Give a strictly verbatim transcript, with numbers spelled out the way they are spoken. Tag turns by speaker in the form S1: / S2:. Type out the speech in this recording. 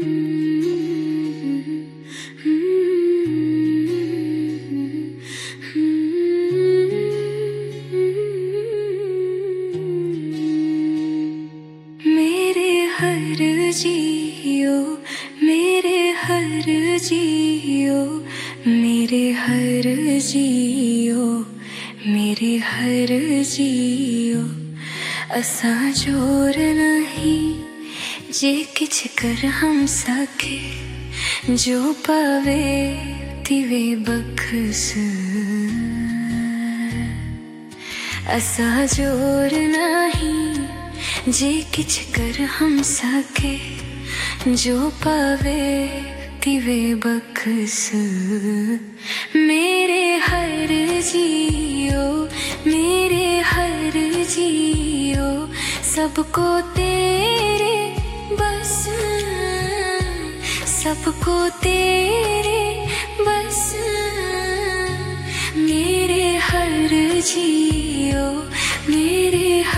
S1: मेरे हर जियो, मेरे हर जियो, मेरे हर जियो, मेरे हर जियो। असा जोर नहीं जे किछ कर हम सके, जो पावे तिवे बख्श। असा जोर नहीं जे किछ कर हम सके, जो पावे तिवे बख्श। मेरे हर जियो, मेरे हर जियो, सबको तेरे बस, सबको तेरे बस। मेरे हर जियो, मेरे